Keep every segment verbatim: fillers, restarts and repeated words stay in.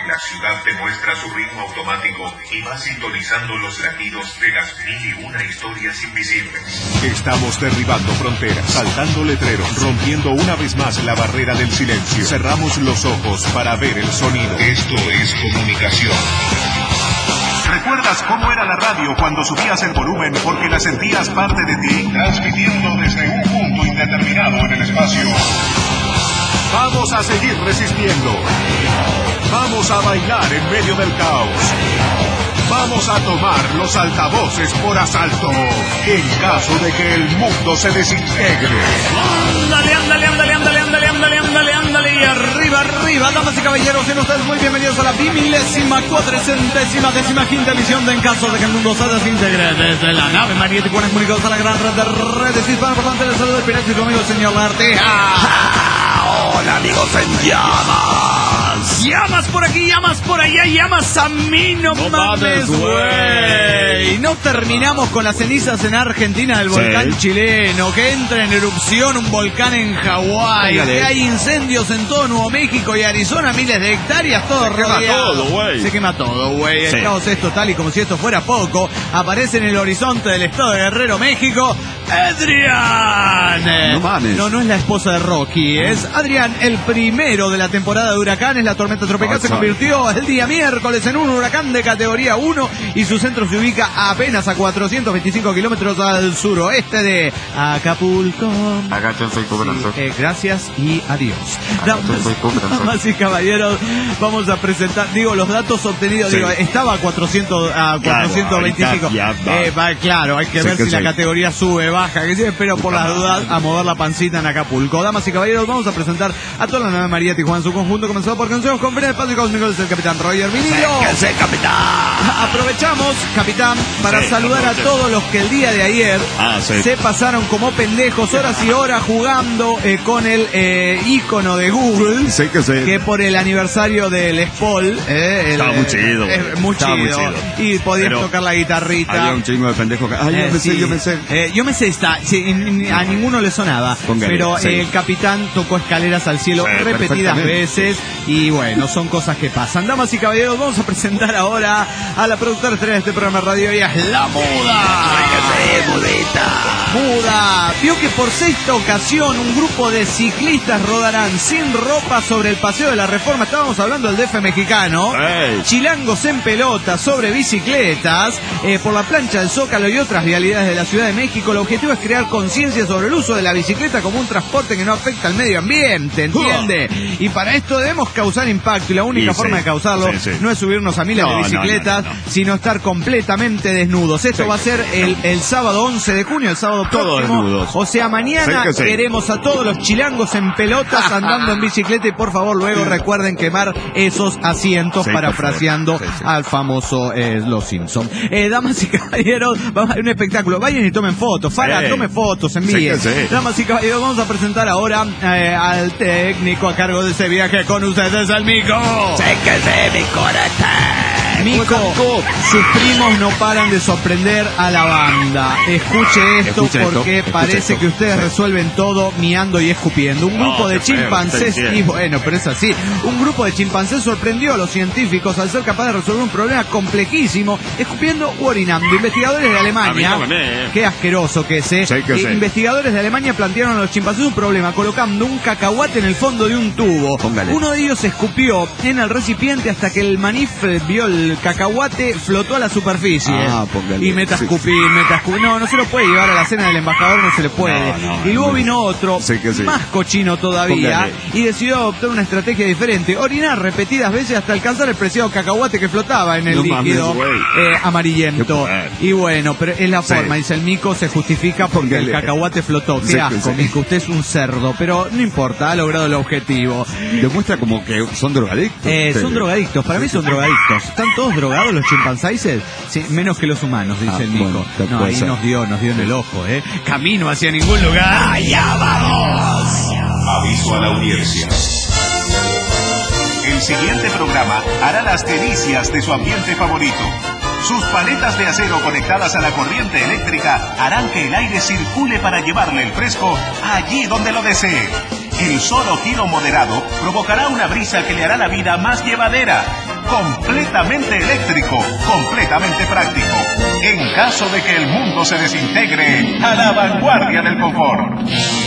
La ciudad te muestra su ritmo automático y va sintonizando los latidos de las mil y una historias invisibles. Estamos derribando fronteras, saltando letreros, rompiendo una vez más la barrera del silencio. Cerramos los ojos para ver el sonido. Esto es comunicación. ¿Recuerdas cómo era la radio cuando subías el volumen porque la sentías parte de ti? Transmitiendo desde un punto indeterminado en el espacio. Vamos a seguir resistiendo. Vamos a bailar en medio del caos. Vamos a tomar los altavoces por asalto en caso de que el mundo se desintegre. Ándale, ándale, ándale, ándale, ándale, ándale, ándale, ándale, y arriba, arriba, damas y caballeros, sean ustedes muy bienvenidos a la bimilésima, cuatrocentésima, décima quinta emisión de En caso de que el mundo se desintegre desde la nave magnética, comunicados a la gran red de redes hispanas. Por tanto, les saludo el pirata y su amigo el señor Larteja. Hola amigos en llamas. Llamas por aquí, llamas por allá, llamas a mí, no, no mames, güey. No terminamos con las cenizas en Argentina del volcán sí. chileno, que entra en erupción un volcán en Hawái, que hay incendios en todo Nuevo México y Arizona, miles de hectáreas, todo Se rodeado. quema todo, güey. Se quema todo, güey. El sí. caos es total y como si esto fuera poco, aparece en el horizonte del estado de Guerrero, México, Adrián. No mames. No, no es la esposa de Rocky, es Adrián, el primero de la temporada de huracanes. La tormenta tropical oh, se convirtió el día miércoles en un huracán de categoría uno y su centro se ubica apenas a cuatrocientos veinticinco kilómetros al suroeste de Acapulco. Agáchense y cúbranse. Sí, eh, gracias y adiós. Damas, damas y caballeros, vamos a presentar, digo, los datos obtenidos. Sí. Digo, estaba a cuatrocientos, a cuatrocientos veinticinco. Claro, eh, va, claro, hay que sí, ver que si sí. la categoría sube, baja, que sí, espero por las dudas a mover la pancita en Acapulco. Damas y caballeros, vamos a presentar a toda la nave María Tijuana en su conjunto, comenzado por consejos con Fred Espacio Cósmico del capitán Roger Vinilo. Sí, capitán. Aprovechamos, capitán, para sí, saludar a todos los que el día de ayer ah, sí. se pasaron como pendejos horas y horas jugando eh, con el eh, ícono de Google, sí, que, sí. que por el aniversario del Spol eh, el, estaba muy chido, eh, muy, chido. muy chido y podías Pero tocar la guitarrita. Había un chingo de pendejos que, ay, eh, yo me sí. sé, yo me sé eh, yo me sé esta, sí, a ninguno le sonaba. Póngale, pero sí. eh, el capitán tocó Escaleras al Cielo sí, repetidas veces y bueno, son cosas que pasan. Damas y caballeros, vamos a presentar ahora a la productora estrella de este programa de radio, y es La Muda. ¡Ay, mudita! Muda, vio que por sexta ocasión un grupo de ciclistas rodarán sin ropa sobre el Paseo de la Reforma. Estábamos hablando del D F mexicano. Hey. Chilangos en pelota sobre bicicletas eh, por la plancha del Zócalo y otras vialidades de la Ciudad de México. El objetivo es crear conciencia sobre el uso de la bicicleta como un transporte que no afecta al medio ambiente, ¿entiende? Uh. Y para esto debemos causar impacto, y la única y forma sí. de causarlo sí, sí. no es subirnos a miles no, de bicicletas, no, no, no. sino estar completamente desnudos. Esto sí. va a ser el, el sábado once de junio, el sábado Todos próximo. Desnudos. O sea, mañana sí, sí. queremos a todos los chilangos en pelotas andando en bicicleta, y por favor luego recuerden quemar esos asientos, sí, parafraseando sí, sí. al famoso eh, Los Simpson. Eh, damas y caballeros, vamos a ver un espectáculo. Vayan y tomen fotos. Farah, tome fotos, envíen. Sí, sí. Damas y caballeros, vamos a presentar ahora eh, al técnico a cargo de ese viaje con ustedes, el Mico. Sé que sé, mi corazón. Mico, sus primos no paran de sorprender a la banda. Escuche esto Escuche porque esto. parece Escuche que ustedes sí. resuelven todo miando y escupiendo. Un grupo no, de chimpancés, y bueno, pero es así. Un grupo de chimpancés sorprendió a los científicos al ser capaz de resolver un problema complejísimo escupiendo u orinando. Investigadores de Alemania, qué asqueroso que es, ¿eh? Sí, que eh, investigadores de Alemania plantearon a los chimpancés un problema colocando un cacahuate en el fondo de un tubo. Póngale. Uno de ellos escupió en el recipiente hasta que el manif vio el cacahuate, flotó a la superficie. Ah, y meta a escupir, sí. meta a escupir. No, no se lo puede llevar a la cena del embajador, no se le puede. No, no, y luego no, vino otro, sí sí. más cochino todavía, póngale. y decidió adoptar una estrategia diferente. Orinar repetidas veces hasta alcanzar el preciado cacahuate que flotaba en el no líquido mames, eh, amarillento. Y bueno, pero es la forma, sí. dice el Mico, se justifica porque póngale. el cacahuate flotó. Qué sí, asco, sí. Mico, usted es un cerdo, pero no importa, ha logrado el objetivo. Demuestra como que son drogadictos. Eh, son drogadictos, para mí son drogadictos. Están todos drogados los chimpancéses, sí, menos que los humanos, dice ah, el Mico. Bueno, no, ahí ser. nos dio, nos dio en el ojo, ¿eh? Camino hacia ningún lugar. ¡Allá vamos! Aviso a la audiencia. El siguiente programa hará las delicias de su ambiente favorito. Sus paletas de acero conectadas a la corriente eléctrica harán que el aire circule para llevarle el fresco allí donde lo desee. El solo giro moderado provocará una brisa que le hará la vida más llevadera. completamente eléctrico, completamente práctico. En caso de que el mundo se desintegre, a la vanguardia del confort.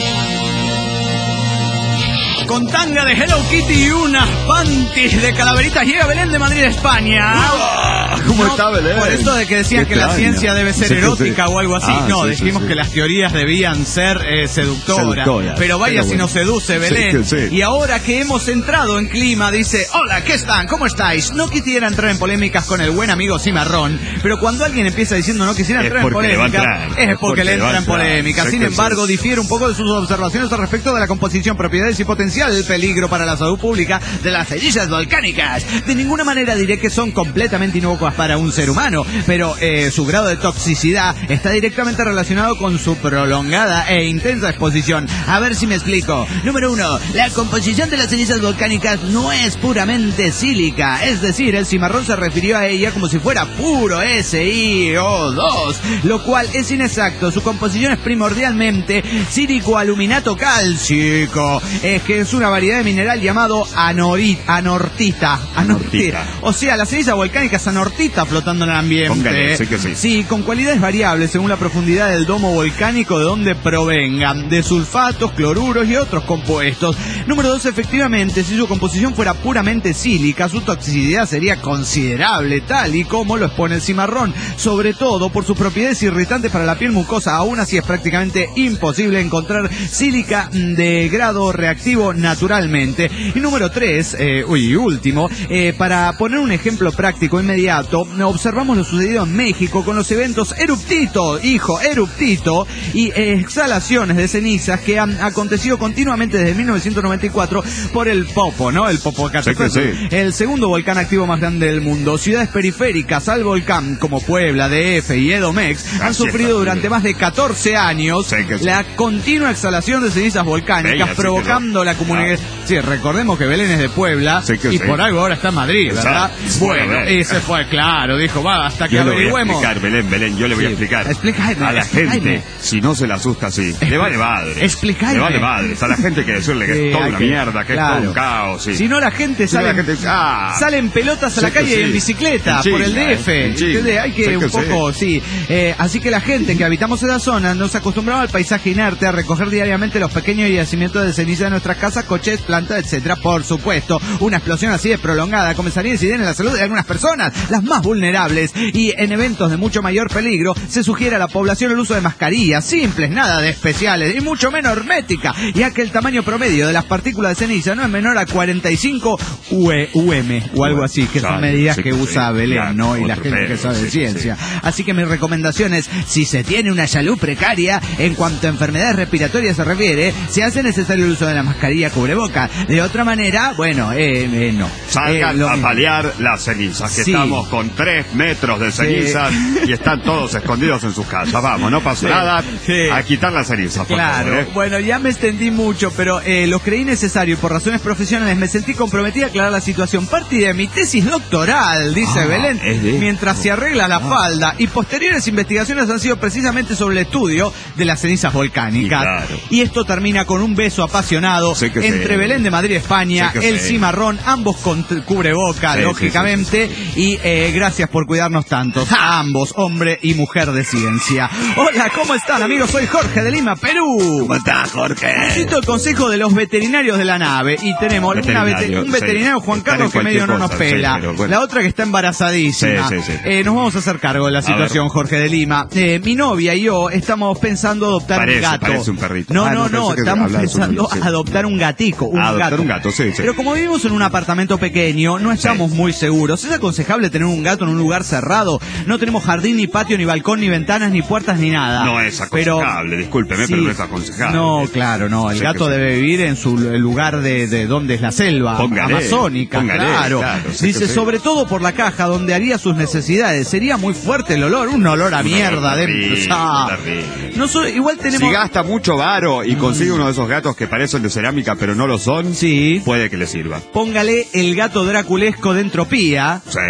Con tanga de Hello Kitty y unas panties de calaveritas llega Belén de Madrid, España. ¿Cómo no, está Belén? Por eso de que decían que la ciencia debe ser sí, erótica sí. o algo así. Ah, no, sí, dijimos sí, sí. que las teorías debían ser eh, seductoras. Seductoras. Pero vaya Pero si bueno. nos seduce Belén. Sí, sí. Y ahora que hemos entrado en clima, dice: hola, ¿qué están? ¿Cómo estáis? No quisiera entrar en polémicas con el buen amigo Cimarrón, pero cuando alguien empieza diciendo no quisiera Es entrar en porque le va a polémica, entrar. es Es porque porque le le va entra a en entrar. polémica. Sé Sin que embargo, sí. difiere un poco de sus observaciones al respecto de la composición, propiedades y potencial peligro para la salud pública de las cenizas volcánicas. De ninguna manera diré que son completamente inocuas para un ser humano, pero eh, su grado de toxicidad está directamente relacionado con su prolongada e intensa exposición. A ver si me explico. Número uno, la composición de las cenizas volcánicas no es puramente sílica, es decir, el cimarrón se refirió a ella como si fuera puro S I O dos, lo cual es inexacto. Su composición es primordialmente sílico-aluminato cálcico, es que es una variedad de mineral llamado anorit, anortita, anortita. O sea, la ceniza volcánica es anortita flotando en el ambiente. Póngale, sí que sí. Sí, con cualidades variables según la profundidad del domo volcánico de donde provengan, de sulfatos, cloruros y otros compuestos. Número dos, efectivamente, si su composición fuera puramente sílica, su toxicidad sería considerable, tal y como lo expone el cimarrón, sobre todo por sus propiedades irritantes para la piel mucosa. Aún así es prácticamente imposible encontrar sílica de grado reactivo naturalmente. Y número tres, eh, uy, último, eh, para poner un ejemplo práctico inmediato, observamos lo sucedido en México con los eventos eruptito, hijo, eruptito, y eh, exhalaciones de cenizas que han acontecido continuamente desde mil novecientos noventa y cuatro por el Popo, ¿no? El Popocatépetl, Sí, sí. el segundo volcán activo más grande del mundo. Ciudades periféricas al volcán como Puebla, D F y Edomex han Así sufrido está, durante sí. más de catorce años Sí, que sí. la continua exhalación de cenizas volcánicas, Bella, sí, provocando que la comunidad. Ah. Sí, recordemos que Belén es de Puebla Sí, que y sí. por algo ahora está en Madrid, ¿verdad? Exacto. Bueno, Bueno, y se fue, claro, dijo, va, hasta que Yo le voy a averigüemos. explicar, Belén, Belén, yo le voy Sí. a explicar. Explícame, a la explícame. gente, si no se la asusta así, le vale madre. Explícame. Le vale madre. A la gente hay que decirle que Sí, es toda hay una que- mierda, que claro. es todo un caos. Sí. Si no, la gente Si no, sale, la gente- ah. salen pelotas a la Sé que calle sí. en bicicleta En por el China, D F. en China. ¿Entendés? Hay que Sé que un poco, sí. Eh, así que la gente que habitamos esa zona nos acostumbramos al paisaje inerte, a recoger diariamente los pequeños yacimientos de ceniza de nuestras casas, coches, plantas, etcétera. Por supuesto, una explosión así de prolongada comenzaría a incidir en la salud de algunas personas, las más vulnerables, y en eventos de mucho mayor peligro se sugiere a la población el uso de mascarillas simples, nada de especiales, y mucho menos hermética, ya que el tamaño promedio de las partículas de ceniza no es menor a cuarenta y cinco U M o algo así, que son Claro, medidas sí que que usa sí, Belén, claro, ¿no? Y la otro gente que pedo, sabe de sí, ciencia. sí. Así que mi recomendación es, si se tiene una salud precaria, en cuanto a enfermedades respiratorias se refiere, se hace necesario el uso de la mascarilla cubreboca. De otra manera, bueno, eh, eh, no. Salgan Eh, lo a mismo. paliar las cenizas, que Sí. estamos con tres metros de cenizas y están todos escondidos en sus casas. Vamos, no pasa Sí, nada. sí. A quitar las cenizas, por Claro, favor, ¿eh? bueno, ya me extendí mucho, pero eh, lo creí necesario y por razones profesionales me sentí comprometida a aclarar la situación. Parte de mi tesis doctoral, dice Ah, Belén, es de mientras esto. se arregla la Ah. falda, y posteriores investigaciones han sido precisamente sobre el estudio de las cenizas volcánicas. Y claro. Y esto termina con un beso apasionado Sé que entre sí. Belén de Madrid, España, Sé que el sí. cimarrón, ambos con t- cubreboca, Sí, sí, lógicamente, sí, sí, y eh, gracias por cuidarnos tantos, a ambos, hombre y mujer de ciencia. Hola, ¿cómo están, amigos? Soy Jorge de Lima, Perú. ¿Cómo estás, Jorge? Cito el consejo de los veterinarios de la nave y tenemos una Veterinario, vete- un veterinario, sí. Juan Están Carlos, en que medio no cualquier nos cosa, pela. sí, pero bueno. La otra que está embarazadísima. Sí, sí, sí. Eh, nos vamos a hacer cargo de la situación, Jorge de Lima. Eh, mi novia y yo estamos pensando adoptar Parece, un gato. parece un perrito. No, Ah, no, no, no, pensé que estamos hablabas de un pensando niño, sí. adoptar un gatico, un Ah, adoptar gato. un gato, sí, sí. Pero como vivimos en un apartamento pequeño, no estamos Sí. muy seguros. Es aconsejable tener un gato en un lugar cerrado. No tenemos jardín, ni patio, ni balcón, ni ventanas, ni puertas, ni nada. No es aconsejable, discúlpeme, pero no es aconsejable. No, claro, no. El Sé gato que sí. debe vivir en su el lugar de, de donde es la selva Póngale, amazónica, póngale, claro. claro, sé Dice, que sí. sobre todo por la caja donde haría sus necesidades. Sería muy fuerte el olor, un olor a Un mierda olor dentro. terrible, Ah. terrible. No so- igual tenemos... Si gasta mucho varo y consigue uno de esos gatos que parecen de cerámica pero no lo son, Sí. puede que le sirva. Póngale el gato draculesco de Entropía. Sí. O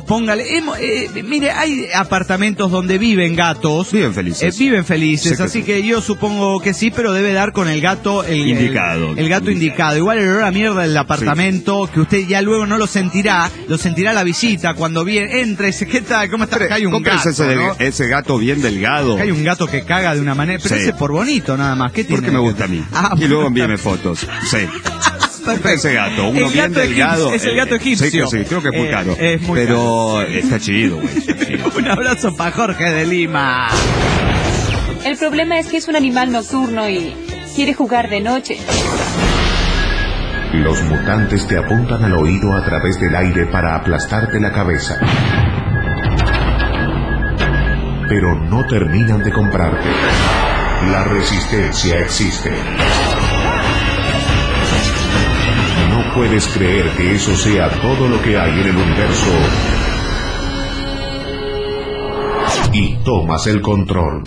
póngale, hemos, eh, mire, hay apartamentos donde viven gatos. Viven felices. Eh, viven felices, que así sí. que yo supongo que sí, pero debe dar con el gato el, indicado. El, el gato indicado. Igual el olor a mierda del apartamento, sí. que usted ya luego no lo sentirá, lo sentirá la visita cuando viene, entra y dice, ¿qué tal? ¿Cómo está? Acá hay un gato, ese, ¿no? ese gato bien delgado. Acá hay un gato que caga de una manera, pero sí. ese por bonito nada más. ¿Qué tiene? Porque me gusta a mí. Ah, y luego envíeme fotos. Sí. Perfecto. Ese gato, uno el bien gato delgado. Es el gato egipcio. Sí, sí, creo que es muy eh, caro. Es muy pero caro. está chido, güey. Un abrazo para Jorge de Lima. El problema es que es un animal nocturno y quiere jugar de noche. Los mutantes te apuntan al oído a través del aire para aplastarte la cabeza. Pero no terminan de comprarte. La resistencia existe. No puedes creer que eso sea todo lo que hay en el universo. Y tomas el control.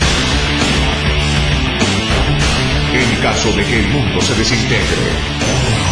En caso de que el mundo se desintegre.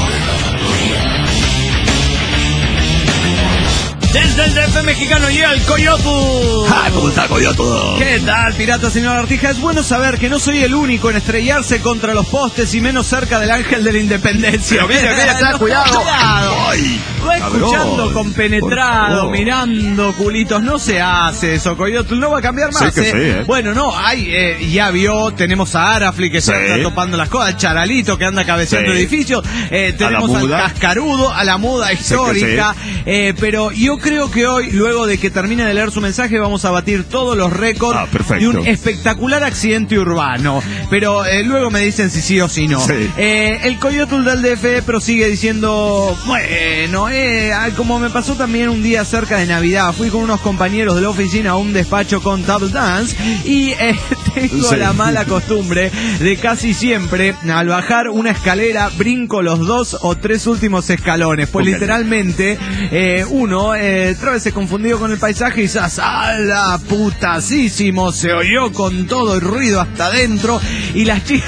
Desde el D F mexicano llega el Coyote. Ah, ¿cómo está Coyote? ¿Qué tal, pirata señor Artija? Es bueno saber que no soy el único en estrellarse contra los postes y menos cerca del ángel de la independencia. Pero mira, mira, está, no, cuidado. cuidado. Ay, Va escuchando cabrón, compenetrado, mirando culitos. No se hace eso, Coyote. No va a cambiar más. Sí que eh. sí, eh. Bueno, no, hay, eh, ya vio, tenemos a Arafli que Sí. se está topando las cosas, al Charalito que anda cabeceando Sí. edificios, eh, tenemos al muda. Cascarudo, a la muda histórica, Sí que sí. eh, pero yo creo que hoy, luego de que termine de leer su mensaje, vamos a batir todos los récords Ah, perfecto. de un espectacular accidente urbano. Pero eh, luego me dicen si sí o si no. Sí. Eh, el Coyote del D F prosigue diciendo, bueno, eh, como me pasó también un día cerca de Navidad, fui con unos compañeros de la oficina a un despacho con table dance y eh, tengo Sí. la mala costumbre de casi siempre, al bajar una escalera, brinco los dos o tres últimos escalones. Pues Ok. literalmente, eh, uno, eh, otra vez se confundió con el paisaje y ¡zas! ¡A la putasísimo! Se oyó con todo el ruido hasta adentro y las chicas...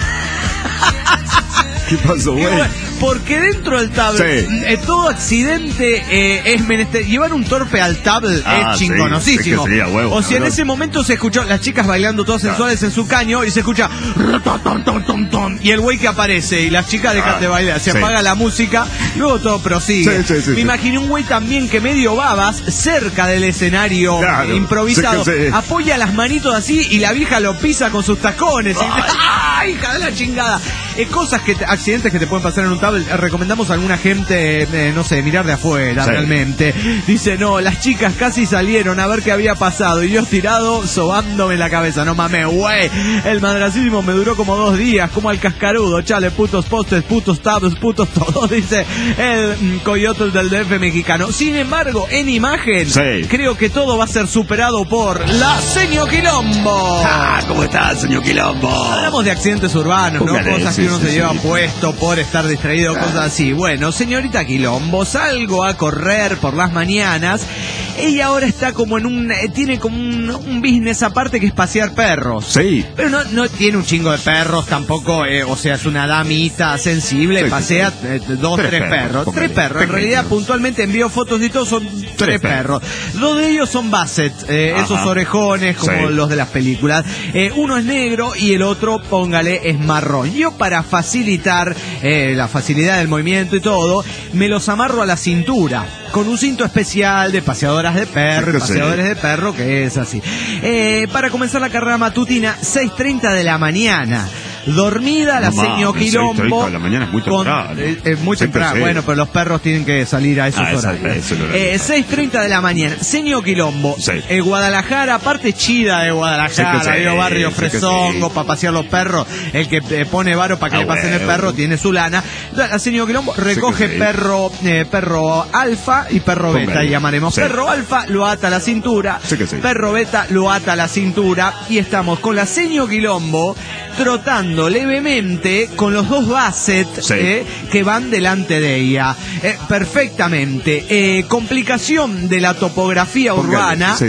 ¿Qué pasó, güey? Porque dentro del table, Sí. eh, todo accidente eh, es menester. Llevar un torpe al table Ah, es sí, chingonosísimo. es que sería huevo, o si en cabrón. ese momento se escuchó las chicas bailando todas sensuales en su caño y se escucha y el güey que aparece y las chicas dejan Ah, de bailar, se sí. apaga la música, luego todo prosigue. Sí, sí, sí, Me sí. imaginé un güey también que medio babas cerca del escenario Claro, improvisado, sí que sí. apoya las manitos así y la vieja lo pisa con sus tacones. Y- ¡Ay, hija de la chingada! Eh, cosas que te- accidentes que te pueden pasar en un table. Eh, recomendamos a alguna gente, eh, no sé, mirar de afuera, Sí. realmente. Dice, no, las chicas casi salieron a ver qué había pasado y yo tirado sobándome la cabeza. No mames, güey. El madracismo me duró como dos días, como al cascarudo. Chale, putos postes, putos tables, putos todos, dice el mm, Coyote del D F mexicano. Sin embargo, en imagen, Sí. creo que todo va a ser superado por la Seño Quilombo. Ah, ¿cómo está, señor Quilombo? Hablamos de accidentes urbanos, ¿no? Póngale, Cosas sí, que uno sí, se sí. lleva puesto por estar distraído, cosas así. Bueno, señorita Quilombo, salgo a correr por las mañanas. Ella ahora está como en un... eh, tiene como un, un business aparte que es pasear perros. Sí. Pero no, no tiene un chingo de perros tampoco, eh, o sea, es una damita sensible, Sí, pasea sí, sí. eh, dos, tres, Tres perros. perros, Tres póngale, perros, en pequeños. realidad puntualmente envío fotos y todo, son tres, perros. perros. Dos de ellos son Basset, eh, Ajá. esos orejones como Sí. los de las películas. Eh, uno es negro y el otro, póngale, es marrón. Yo para facilitar eh, la facilidad del movimiento y todo, me los amarro a la cintura con un cinto especial de paseadoras de perro y Sí, sí. paseadores de perro, que es así. Eh, para comenzar la carrera matutina, seis treinta de la mañana. Dormida la No seño mames, Quilombo. seis treinta de la mañana es muy con- temprano. eh, es muy Siempre temprano. sí. Bueno, pero los perros tienen que salir a esos Ah, esa- horarios. ese es el horario. Eh, seis treinta de la mañana. Seño Quilombo. Sí. Eh, Guadalajara, parte chida de Guadalajara. Sí que sí, Digo, barrio sí que fresongo, sí. para pasear los perros. El que eh, pone varo para que Ah, le pasen el huevo. perro tiene su lana. La señor Quilombo recoge sí. perro eh, perro alfa y perro beta, Póngale. llamaremos. Sí. Perro alfa lo ata a la cintura. Sí que sí. Perro beta lo ata a la cintura. Y estamos con la señor Quilombo trotando levemente con los dos Basset Sí. eh, que van delante de ella. Eh, perfectamente. Eh, complicación de la topografía Póngale, urbana. sí.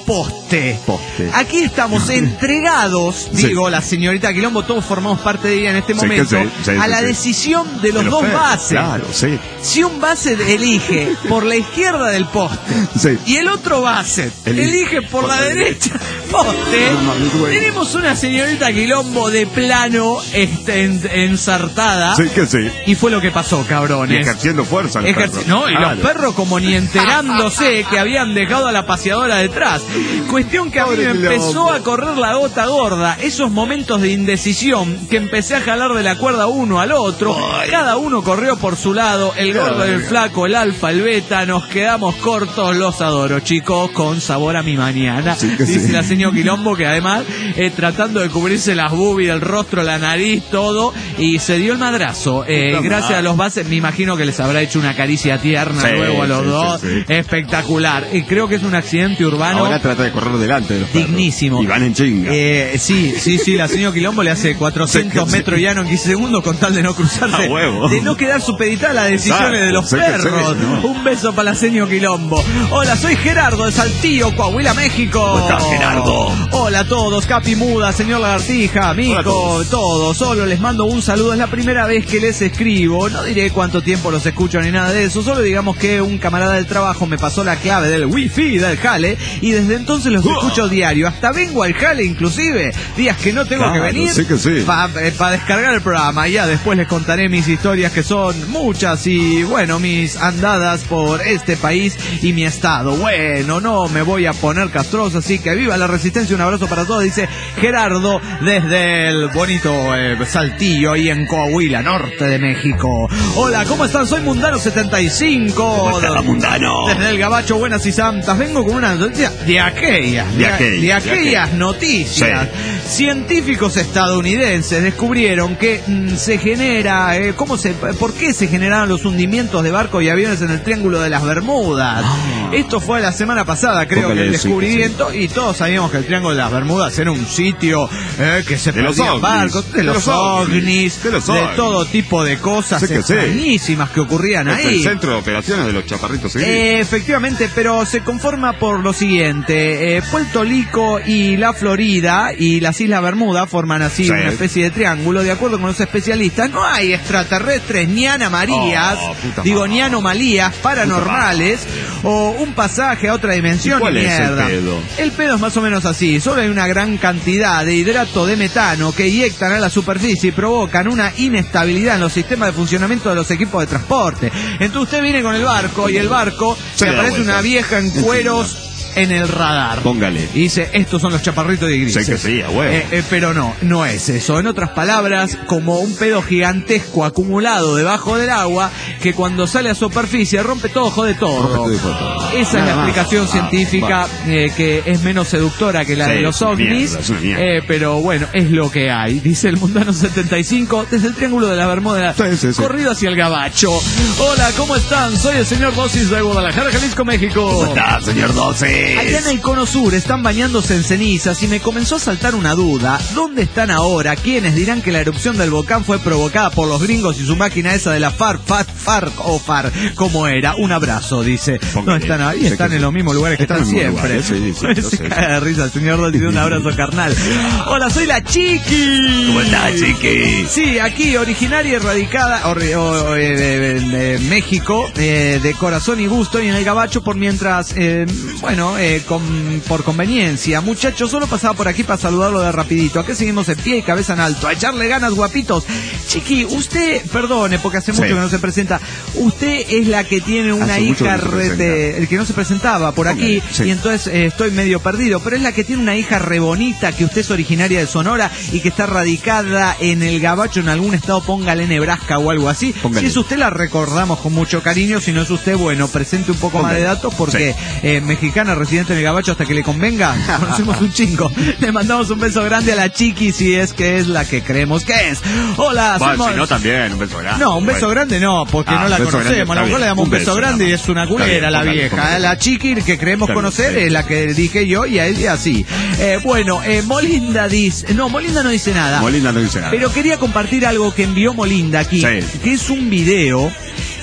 poste. Poste. Aquí estamos entregados, Sí. digo, la señorita Quilombo, todos formamos parte de ella en este Sí, que momento, sí, sí, a sí, la sí. decisión de los, De dos perros, bases. Claro, sí. Si un base elige por la izquierda del poste Sí. y el otro base Elige elige por, por la, la derecha poste, No, mames, güey. tenemos una señorita Quilombo de plano este, en- ensartada. Sí, que sí. Y fue lo que pasó, Y cabrones. ejerciendo fuerza. el Ejerci- perro. no, y Claro. los perros como ni enterándose que habían dejado a la paseadora detrás. Cuestión que a mí Pobre me Quilombo. empezó a correr la gota gorda. Esos momentos de indecisión que empecé a jalar de la cuerda uno al otro. Ay. Cada uno corrió por su lado. El Qué gordo, el verga. flaco, el alfa, el beta. Nos quedamos cortos. Los adoro, chicos. Con sabor a mi mañana. Sí que Dice sí. la señora Quilombo, que además eh, tratando de cubrirse las boobies, el rostro, la nariz, todo. Y se dio el madrazo. Eh, Puta gracias madre. a los bases, me imagino que les habrá hecho una caricia tierna Sí, luego a los sí, dos. sí, sí. Espectacular. Y creo que es un accidente urbano. Ahora trata de correr delante de los perros. Dignísimo. Y van en chinga. Eh, sí, sí, sí, la señora Quilombo le hace cuatrocientos Sí, sí. metros llano en quince segundos con tal de no cruzarse, A huevo. de no quedar supeditada a las decisiones Exacto, de los sí que sí, perros. ¿no? Un beso para la señora Quilombo. Hola, soy Gerardo de Saltillo, Coahuila, México. ¿Cómo estás, Gerardo? Hola a todos, Capi Muda, señor Lagartija, Hola a amigo, todos. todos. Solo les mando un saludo, es la primera vez que les escribo. No diré cuánto tiempo los escucho ni nada de eso, solo digamos que un camarada del trabajo me pasó la clave del wifi del jale y desde entonces los escucho diario. Hasta vengo al jale inclusive, días que no tengo Claro, que venir sí que sí. para descargar el programa. Ya después les contaré mis historias, que son muchas, y bueno, mis andadas por este país y mi estado. Bueno, no me voy a poner castroso, así que viva la resistencia, un abrazo para todos, dice Gerardo desde el bonito eh, Saltillo, ahí en Coahuila, norte de México. Hola, ¿cómo están? Soy Mundano setenta y cinco. ¿Cómo está, Mundano? Desde el Gabacho, buenas y santas. Vengo con una noticia de aquellas, De aquellas, de de aquellas aquellas. noticias. Científicos estadounidenses descubrieron que mm, se genera, eh, ¿cómo se, por qué se generaron los hundimientos de barcos y aviones en el Triángulo de las Bermudas? Ah. Esto fue la semana pasada, creo, Póngale que el el sí, descubrimiento, y todos sabíamos que el Triángulo de las Bermudas era un sitio eh, que se De los perdían ovnis, barcos, de de los los ovnis, ovnis, de los de ovnis. todo tipo de cosas Sí que sí. extrañísimas que ocurrían Es ahí. el centro de operaciones de los chaparritos civiles. Eh, efectivamente, pero se conforma por lo siguiente. Eh, Puerto Rico y la Florida y las Islas Bermudas forman así Sí. una especie de triángulo. De acuerdo con los especialistas, no hay extraterrestres ni anomalías, Oh, puta digo, madre. ni anomalías paranormales o un pasaje a otra dimensión. ¿Y cuál ni es el mierda. pedo? El pedo es más o menos así. Solo hay una gran cantidad de hidrato de metano que inyectan a la superficie y provocan una inestabilidad en los sistemas de funcionamiento de los equipos de transporte. Entonces usted viene con el barco y el barco Se le le da aparece vuelta. una vieja en cueros en el radar. Póngale. Y dice, estos son los chaparritos de grises. Sí que sí, a huevo. Eh, eh, pero no, no es eso. En otras palabras, como un pedo gigantesco acumulado debajo del agua que cuando sale a superficie rompe todo, jode todo. Rompe todo y jode todo. Esa es Nada la más. explicación Ah, científica eh, que es menos seductora que la Sí, de los es una ovnis. mierda, es una mierda. Eh, pero bueno, es lo que hay. Dice el Mundano setenta y cinco desde el Triángulo de la Bermuda, Sí, sí, sí. corrido hacia el Gabacho. Hola, ¿cómo están? Soy el señor Dosis de Guadalajara, Jalisco, México. ¿Cómo está, señor Dosis? Allá en el Cono Sur están bañándose en cenizas y me comenzó a saltar una duda. ¿Dónde están ahora? ¿Quiénes dirán que la erupción del volcán fue provocada por los gringos y su máquina esa de la FARC, FARC, FARC o FARC? ¿Cómo era? Un abrazo, dice. Póngale. No están ahí, Sé están que en sí. los mismos lugares que Están están, en los mismos siempre. lugares, sí, sí, yo Se sé. cae de risa el señor Dolce, un abrazo carnal. Hola, soy la Chiqui. ¿Cómo está, Chiqui? Sí, aquí, originaria y radicada or- o- o, eh, de, de México, eh, de corazón y gusto, y en el Gabacho por mientras, eh, bueno, eh, con- por conveniencia. Muchachos, solo pasaba por aquí para saludarlo de rapidito. Aquí seguimos en pie y cabeza en alto. A echarle ganas, guapitos. Chiqui, usted, perdone, porque hace mucho Sí. que no se presenta. Usted es la que tiene una Hace mucho hija que no se re- presenta. de- el que no se presentaba por aquí, Póngale, sí. y entonces eh, estoy medio perdido, pero es la que tiene una hija re bonita, que usted es originaria de Sonora y que está radicada en el Gabacho, en algún estado, póngale Nebraska o algo así. Póngale. Si es usted, la recordamos con mucho cariño. Si no es usted, bueno, presente un poco Póngale. más de datos, porque Sí. eh, mexicana, residente en el Gabacho hasta que le convenga, conocemos un chingo. Le mandamos un beso grande a la Chiqui, si es que es la que creemos que es. Hola, Bueno, somos- si no, también, un beso grande. no, un beso Bueno. grande no, porque Ah, no la beso grande, conocemos. A está lo mejor bien. le damos un Un beso beso, grande y nada es una más. culera Está bien, la póngale, vieja. póngale. La Chiqui que creemos Está bien, conocer sí. es la que dije yo y a ella así. Eh, bueno, eh, Molinda dice... No, Molinda no dice nada. Molinda no dice nada. Pero quería compartir algo que envió Molinda aquí, Sí. que es un video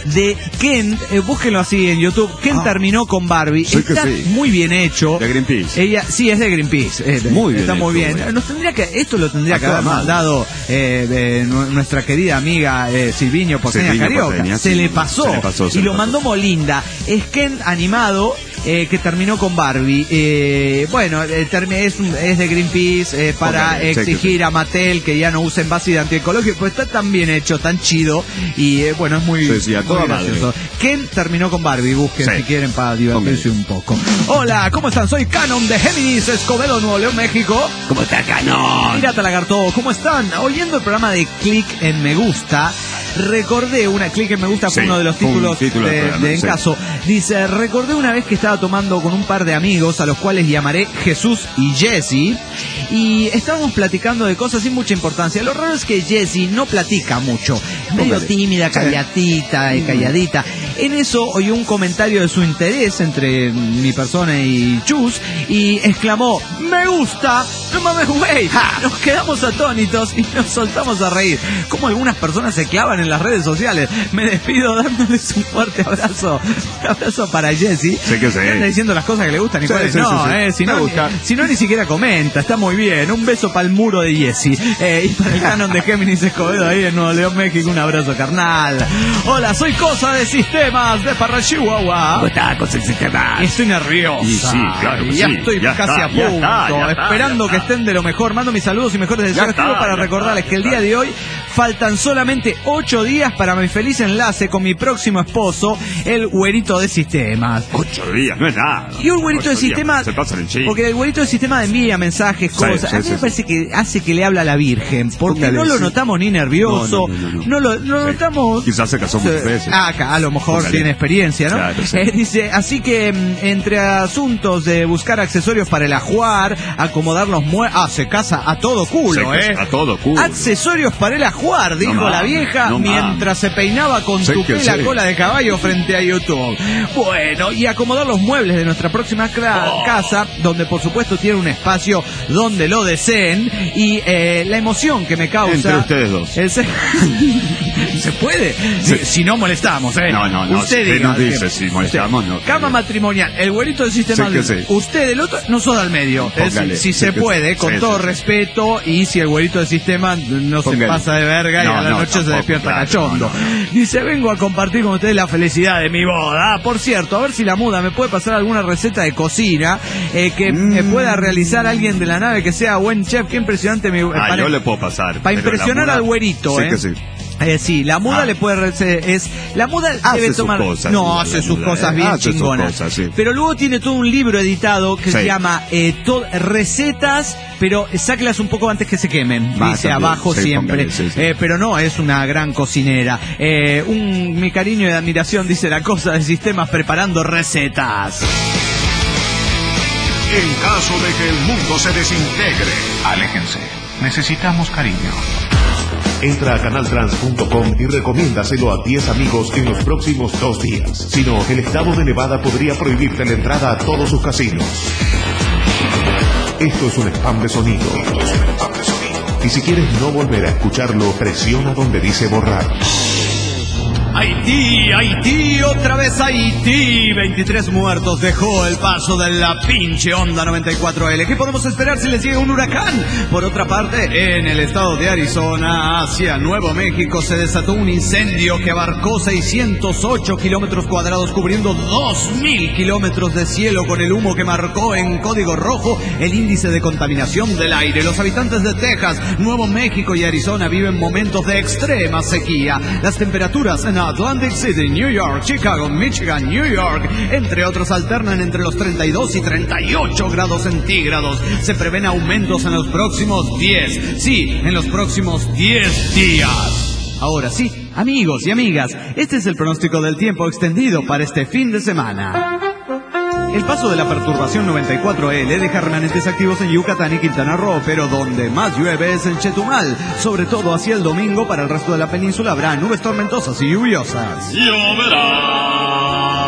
de Ken, eh, búsquenlo así en YouTube. Ken ah, terminó con Barbie. Sí, está sí. muy bien hecho. De Greenpeace. Ella, sí, es de Greenpeace. Eh, muy bien. Está hecho, muy bien. Güey. Nos tendría que, esto lo tendría Acá que haber mal. mandado eh, de nuestra querida amiga eh, Silviño Porteña Silviño Carioca. Porteña, se, sí. le pasó, se le pasó. Se y le lo pasó. mandó Molinda. Es Ken animado. Eh, que terminó con Barbie. Eh, bueno, eh, es, es de Greenpeace eh, para okay, exigir sí, sí. a Mattel que ya no use envases antiecológicos, pues está tan bien hecho, tan chido y eh, bueno, es muy, sí, sí, a muy toda gracioso. madre. Ken terminó con Barbie, busquen sí. si quieren para divertirse un poco. Hola, ¿cómo están? Soy Canon de Géminis, Escobedo, Nuevo León, México. ¿Cómo está Canon? Pirata Lagarto, ¿cómo están? Oyendo el programa de Click en Me Gusta, recordé una, Click en Me Gusta fue sí, uno de los títulos título de, programa, de En sí. Caso. Dice, recordé una vez que estaba tomando con un par de amigos a los cuales llamaré Jesús y Jesse, y estábamos platicando de cosas sin mucha importancia. Lo raro es que Jesse no platica mucho, es medio Póngale. tímida, calladita, eh, calladita. En eso oí un comentario de su interés entre mi persona y Chus y exclamó, ¡me gusta! ¡No mames, güey! Nos quedamos atónitos y nos soltamos a reír. Como algunas personas se clavan en las redes sociales. Me despido dándoles un fuerte abrazo. Un abrazo para Jessy. Sí que sí. Que anda diciendo las cosas que le gustan y Sí, cuáles sí, no, sí, sí. eh. Si Me no, gusta. ni, si no ni siquiera comenta. Está muy bien. Un beso para el muro de Jessy. Eh, y para el Canon de Géminis Escobedo ahí en Nuevo León, México. Un abrazo, carnal. Hola, soy Cosa de Sistemas de Parra, Chihuahua. ¿Cómo está Cosa de Sistemas? Estoy nerviosa. Y sí, claro que ya sí. estoy Ya casi está, a punto. ya está, ya está, esperando ya que está. estén de lo mejor. Mando mis saludos y mejores deseos. Ya está, Escribo para ya recordarles está, que el ya día está. de hoy faltan solamente ocho días para mi feliz enlace con mi próximo esposo, el güerito de Sistemas. Ocho días, no es nada. Y un güerito de Ocho días, Sistemas, se pasan en chingo. porque el güerito de Sistemas envía mensajes, Sí, cosas. sí, a mí sí, me sí. parece que hace que le habla a la Virgen, porque Póngale, no lo sí. notamos ni nervioso, No, no, no, no, no. no lo, lo Sí. notamos. Quizás se casó muchas veces. Ah, acá, a lo mejor Póngale. tiene experiencia, ¿no? Claro, sí. Eh, dice, así que mm, entre asuntos de buscar accesorios para el ajuar, acomodar los muebles, ah, se casa a todo culo, Se ¿eh? casa a todo culo. Accesorios para el ajuar, dijo No la mames, vieja no mientras se peinaba con Sí tu que pela sí. cola de caballo frente a YouTube. Bueno, y acomodar los muebles de nuestra próxima cla- Oh. casa, donde por supuesto tiene un espacio donde lo deseen, y eh, la emoción que me causa... Entre ustedes dos. el se... ¿Se puede? Sí. Si, si no molestamos, ¿eh? No, no, no, Usted si diga, nos dice que- si molestamos, no. Cama matrimonial, el güerito del sistema... Sí que sí. Usted, el otro, no soda al medio. Es Póngale, decir, si sí se que puede, sí. con Sí, todo sí, sí. respeto, y si el güerito del sistema no se Póngale. pasa de verga y No, a la no, noche se tampoco, despierta claro, cachondo. no, no. Dice, vengo a compartir con ustedes la felicidad de mi boda. Ah, por cierto, a ver si la muda me puede pasar alguna receta de cocina eh, que Mm. eh, pueda realizar alguien de la nave que sea buen chef. Qué impresionante mi... Ah, para- yo le puedo pasar. para pero impresionar la muda- al güerito, sí ¿eh? que sí. Eh, sí, la muda Ah. le puede re- se- es la muda Hace debe sus tomar cosas, no la hace sus muda, cosas eh. bien Hace sus chingonas, cosas, sí. pero luego tiene todo un libro editado que Sí. se llama eh, to- recetas, pero sáquelas un poco antes que se quemen, Va, dice también, abajo sí, siempre. póngale, sí, sí. Eh, pero no es una gran cocinera. Eh, un mi cariño y admiración, dice la Cosa de Sistemas, preparando recetas. En caso de que el mundo se desintegre, aléjense. Necesitamos cariño. Entra a canal trans punto com y recomiéndaselo a diez amigos en los próximos dos días. Si no, el estado de Nevada podría prohibirte la entrada a todos sus casinos. Esto es un spam de sonido. Esto es un spam de sonido. Y si quieres no volver a escucharlo, presiona donde dice borrar. Haití, Haití, otra vez Haití. veintitrés muertos dejó el paso de la pinche Onda noventa y cuatro L. ¿Qué podemos esperar si les llega un huracán? Por otra parte, en el estado de Arizona, hacia Nuevo México, se desató un incendio que abarcó seiscientos ocho kilómetros cuadrados, cubriendo dos mil kilómetros de cielo, con el humo que marcó en código rojo el índice de contaminación del aire. Los habitantes de Texas, Nuevo México y Arizona viven momentos de extrema sequía. Las temperaturas en Atlantic City, New York, Chicago, Michigan, New York, entre otros, alternan entre los treinta y dos y treinta y ocho grados centígrados. Se prevén aumentos en los próximos diez, sí, en los próximos diez días. Ahora sí, amigos y amigas, este es el pronóstico del tiempo extendido para este fin de semana. El paso de la perturbación noventa y cuatro L deja remanentes activos en Yucatán y Quintana Roo, pero donde más llueve es en Chetumal. Sobre todo hacia el domingo. Para el resto de la península habrá nubes tormentosas y lluviosas. Lloverá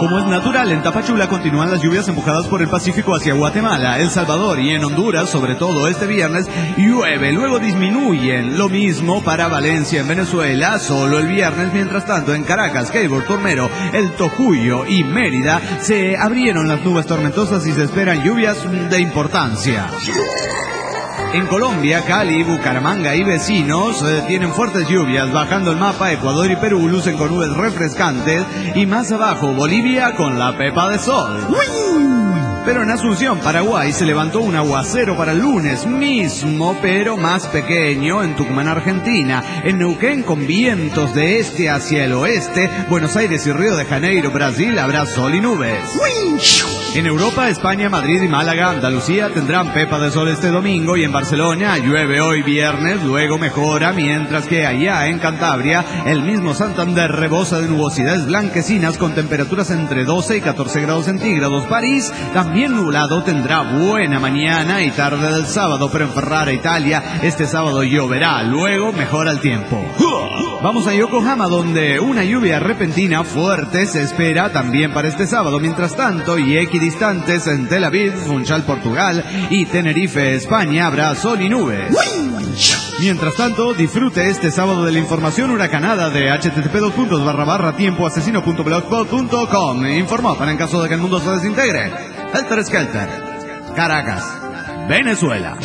Como es natural, en Tapachula continúan las lluvias empujadas por el Pacífico hacia Guatemala, El Salvador y en Honduras, sobre todo este viernes, llueve, luego disminuyen. Lo mismo para Valencia en Venezuela, solo el viernes. Mientras tanto, en Caracas, Ceibo, Turmero, El Tocuyo y Mérida se abrieron las nubes tormentosas y se esperan lluvias de importancia. En Colombia, Cali, Bucaramanga y vecinos eh, tienen fuertes lluvias. Bajando el mapa, Ecuador y Perú lucen con nubes refrescantes. Y más abajo, Bolivia con la pepa de sol. Pero en Asunción, Paraguay, se levantó un aguacero para el lunes mismo, pero más pequeño. En Tucumán, Argentina, en Neuquén, con vientos de este hacia el oeste. Buenos Aires y Río de Janeiro, Brasil, habrá sol y nubes. En Europa, España, Madrid y Málaga, Andalucía tendrán pepa de sol este domingo, y en Barcelona llueve hoy viernes, luego mejora, mientras que allá en Cantabria, el mismo Santander rebosa de nubosidades blanquecinas con temperaturas entre doce y catorce grados centígrados. París, también nublado, tendrá buena mañana y tarde del sábado, pero en Ferrara, Italia, este sábado lloverá, luego mejora el tiempo. Vamos a Yokohama, donde una lluvia repentina fuerte se espera también para este sábado. Mientras tanto, y equidistantes en Tel Aviv, Funchal, Portugal y Tenerife, España, habrá sol y nubes. Mientras tanto, disfrute este sábado de la información huracanada de h t t p dos puntos barra barra tiempo asesino punto blogspot punto com. Informó para en caso de que el mundo se desintegre. Helter Skelter, Caracas, Venezuela.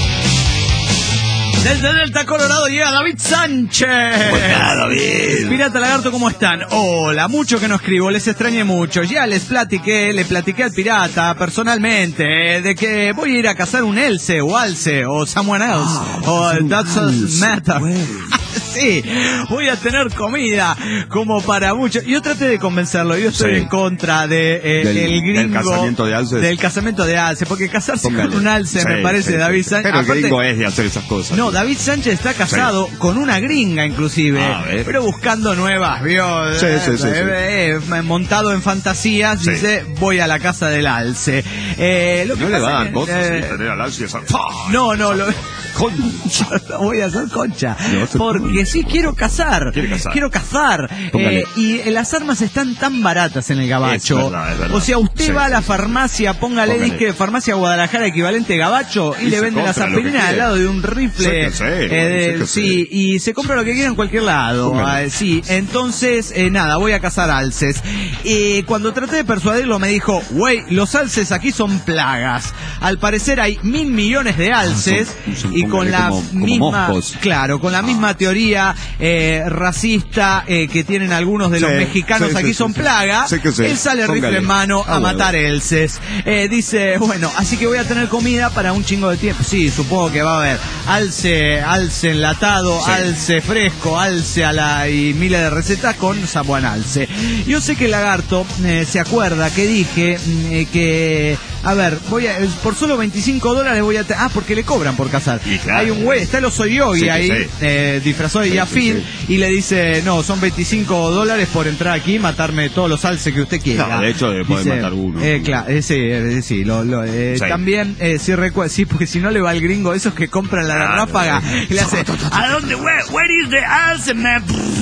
Desde Delta, Colorado, llega David Sánchez. Hola, David. Pirata Lagarto, ¿cómo están? Hola, mucho que no escribo, les extrañé mucho. Ya les platiqué, le platiqué al pirata personalmente, eh, de que voy a ir a cazar un Else o Alce o someone else Oh, o That Doesn't Matter. Bueno. Sí, voy a tener comida como para muchos. Yo traté de convencerlo, yo estoy Sí. en contra de eh, Del- el gringo del casamiento de alces. del casamiento de alce, porque casarse Póngale. con un alce Sí, me parece, sí, David sí. Sánchez. Pero el Aparte- gringo es de hacer esas cosas. no, David Sánchez está casado con una gringa inclusive, A ver. pero buscando nuevas, ¿vio? Sí, sí, sí, sí. Eh, eh, montado en fantasías, Sí. dice, voy a la casa del alce. Eh, lo que No le pasa dan que, voces eh, y tener al alce y esa... no, no, lo... Concha. Lo voy a hacer concha. No, se Porque puede. sí quiero cazar. Quiere cazar. Quiero cazar. Póngale. Eh, y las armas están tan baratas en el gabacho. Es verdad, es verdad. O sea, usted Sí. va a la farmacia, póngale, Póngale. disque farmacia Guadalajara equivalente gabacho, y, Y le se venden las compra lo que aspirinas al quiere. lado de un rifle. Sé que sé, eh, bueno, de- sé que sí, sé. y se compra lo que quiera en cualquier lado. Póngale. Ah, sí, entonces, eh, nada, voy a cazar alces. Eh, cuando traté de persuadirlo, me dijo, güey, los alces aquí son plagas. Al parecer hay mil millones de alces, son- son, y con póngale, la como- como misma, moscos. claro, con la misma teoría eh, racista eh, que tienen algunos de los Sí, mexicanos sí, aquí sí, son sí, sí. plaga. Sí que sí. Él sale rifle Póngale. en mano Ah, a bueno. matar elces. Eh, dice, bueno, así que voy a tener comida para un chingo de tiempo. Sí, supongo que va a haber alce, alce enlatado, Sí. alce fresco, alce a la y miles de recetas con sabuán alce. Yo sé que el lagarto eh, se acuerda que dije mm, eh, que, a ver, voy a, por solo veinticinco dólares voy a... te- ah, porque le cobran por cazar. Y claro. Hay un güey, está el oso yogi Sí, que ahí, sí. eh, disfrazado de Sí, Yafil, sí, y le dice, no, son veinticinco dólares por entrar aquí y matarme todos los alces que usted quiera. No, de hecho, de poder Dice, matar uno. Eh, claro, eh, sí, eh, sí, lo, lo, eh, Sí. también, eh, sí, recuerdo, sí, porque si no le va al gringo, esos que compran la de Claro, ráfaga, eh. y le hace, ¿a dónde, where, where is the alce, man?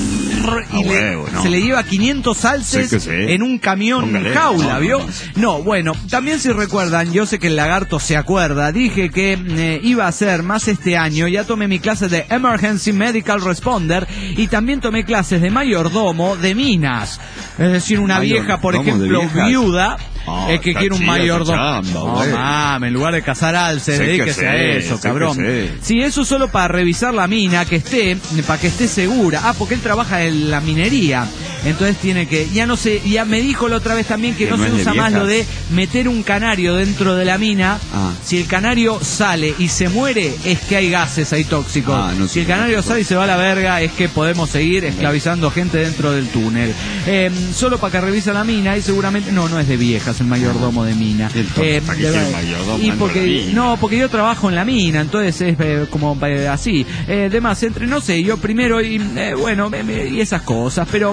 Y A le- huevo, no. se le lleva quinientos alces Sí que sí. en un camión Póngale. jaula, No, ¿vio? no, No, bueno, también si recuerdan, yo sé que el lagarto se acuerda, dije que eh, iba a hacer más este año, ya tomé mi clase de Emergency Medical Responder y también tomé clases de mayordomo de minas. Es decir, una vieja, por Mayordomo de ejemplo, viejas. viuda, Ah, es que está quiere un chida esa mayordomo. chamba, No, güey. mames, en lugar de cazar alces, Sé que dedíquese sé, a eso, sé cabrón. que sé. Sí, eso solo para revisar la mina, que esté, para que esté segura. Ah, porque él trabaja en la minería. Entonces tiene que, ya no sé, ya me dijo la otra vez también que, Que no, no se es de usa más viejas. lo de meter un canario dentro de la mina. Ah. Si el canario sale y se muere, es que hay gases ahí tóxicos. Ah, no si sé el cómo canario se sale y se va a la verga, es que podemos seguir esclavizando gente dentro del túnel. Eh, solo para que revisa la mina y seguramente, no, no es de viejas el mayordomo de mina. Entonces, ¿para qué de- quiere el mayordomo y dentro porque, de la mina? no, porque yo trabajo en la mina, entonces es eh, como eh, así. Eh, demás, entre, no sé, yo primero y, eh, bueno, me- me- y esas cosas, pero me Póngale.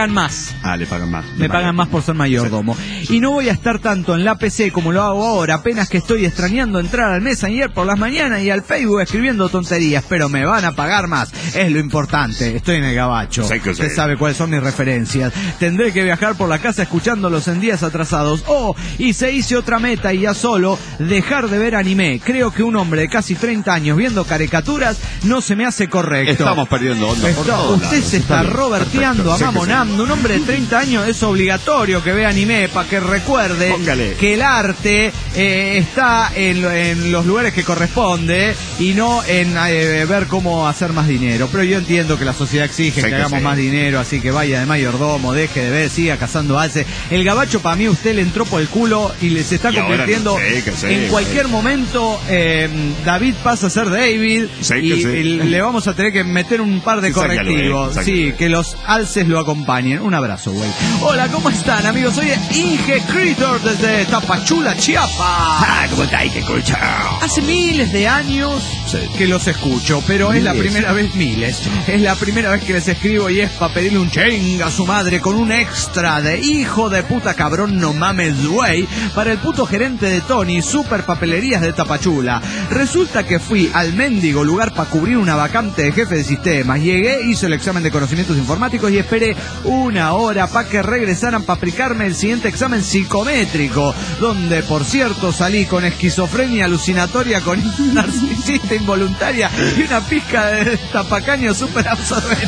pagan más. Ah, le pagan más. Me pagan más por ser mayordomo. Sí. Y no voy a estar tanto en la P C como lo hago ahora, apenas que estoy extrañando entrar al Messenger por las mañanas y al Facebook escribiendo tonterías, pero me van a pagar más. Es lo importante. Estoy en el gabacho. Sí, Usted sí. sabe cuáles son mis referencias. Tendré que viajar por la casa escuchándolos en días atrasados. Oh, y se hice otra meta y ya solo, dejar de ver anime. Creo que un hombre de casi treinta años viendo caricaturas no se me hace correcto. Estamos perdiendo onda. Está, por todos usted lados. se está, está roberteando, sí, amamonando. Sí. Un hombre de treinta años es obligatorio que vea anime para que recuerde Póngale. que el arte eh, está en, en los lugares que corresponde y no en eh, ver cómo hacer más dinero. Pero yo entiendo que la sociedad exige sí, que, que hagamos sí. más dinero, así que vaya de mayordomo, deje de ver, siga cazando alce. El gabacho para mí usted le entró por el culo y le se está y convirtiendo no sé, sé, en cualquier sé. momento eh, David pasa a ser David sé y, y le vamos a tener que meter un par de correctivos. Sácalo, sí, que los alces lo acompañen. Un abrazo, güey. Hola, ¿cómo están, amigos? Soy Inge Creator desde Tapachula, Chiapas. Ah, ¿cómo está Inge Creator? Hace miles de años sí. que los escucho, pero miles. es la primera vez, miles, es la primera vez que les escribo y es para pedirle un chinga a su madre con un extra de hijo de puta cabrón, no mames, güey, para el puto gerente de Tony, Super Papelerías de Tapachula. Resulta que fui al mendigo lugar para cubrir una vacante de jefe de sistemas. Llegué, hice el examen de conocimientos informáticos y esperé una hora para que regresaran para aplicarme el siguiente examen psicométrico, donde por cierto salí con esquizofrenia alucinatoria, con narcisista involuntaria y una pizca de tapacaño súper absorbente.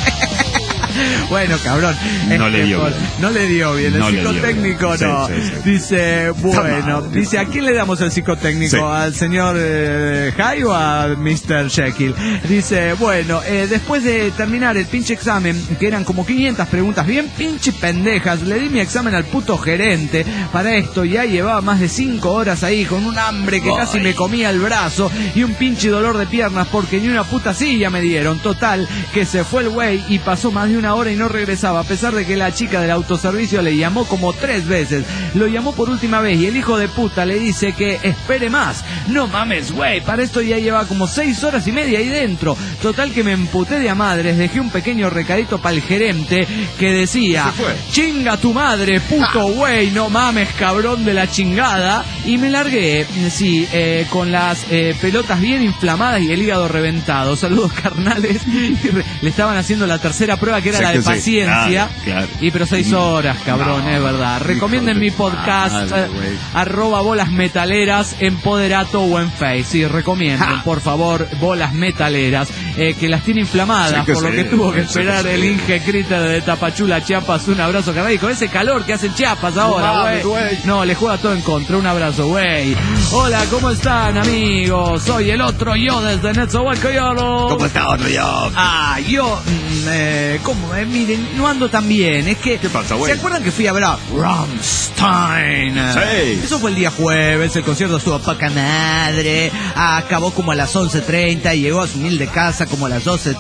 Bueno, cabrón. No este, le dio por, bien. No le dio bien. El no psicotécnico bien. no. Sí, sí, sí. Dice, bueno, mal, dice, ¿a quién le damos el psicotécnico? Sí. ¿Al señor eh, High o a mister Jekyll? Dice, bueno, eh, después de terminar el pinche examen, que eran como quinientas preguntas bien pinche pendejas, le di mi examen al puto gerente. Para esto ya llevaba más de cinco horas ahí con un hambre que Boy. casi me comía el brazo y un pinche dolor de piernas porque ni una puta silla me dieron. Total, que se fue el güey y pasó más de una hora y no regresaba, a pesar de que la chica del autoservicio le llamó como tres veces. Lo llamó por última vez y el hijo de puta le dice que espere más. No mames, güey, para esto ya lleva como seis horas y media ahí dentro. Total que me emputé de a madres, dejé un pequeño recadito para el gerente que decía, chinga tu madre, puto güey, no mames, cabrón de la chingada. Y me largué, sí, eh, con las eh, pelotas bien inflamadas y el hígado reventado. Saludos, carnales. Le estaban haciendo la tercera prueba que era la de paciencia, claro, claro. Y pero seis horas, cabrón, no, es verdad. Recomienden mi podcast, madre, eh, arroba bolas metaleras en Poderato o en Face. Sí, recomienden, ja. por favor, bolas metaleras, eh, que las tiene inflamadas, sí, por lo sí, que tuvo que esperar sí, el sí. Inge Critter de Tapachula, Chiapas. Un abrazo, caray, con ese calor que hace en Chiapas ahora, güey. No, no, le juega todo en contra. Un abrazo, güey. Hola, ¿cómo están, amigos? Soy el otro yo desde Netzohualcoyolo. ¿Cómo está otro yo? Ah, yo, eh, ¿cómo? Eh, miren, no ando tan bien. Es que, ¿qué pasa, güey? ¿Se acuerdan que fui a ver a Rammstein? Sí. Eso fue el día jueves, el concierto estuvo poca madre, acabó como a las once treinta y llegó a su humilde casa como a las doce,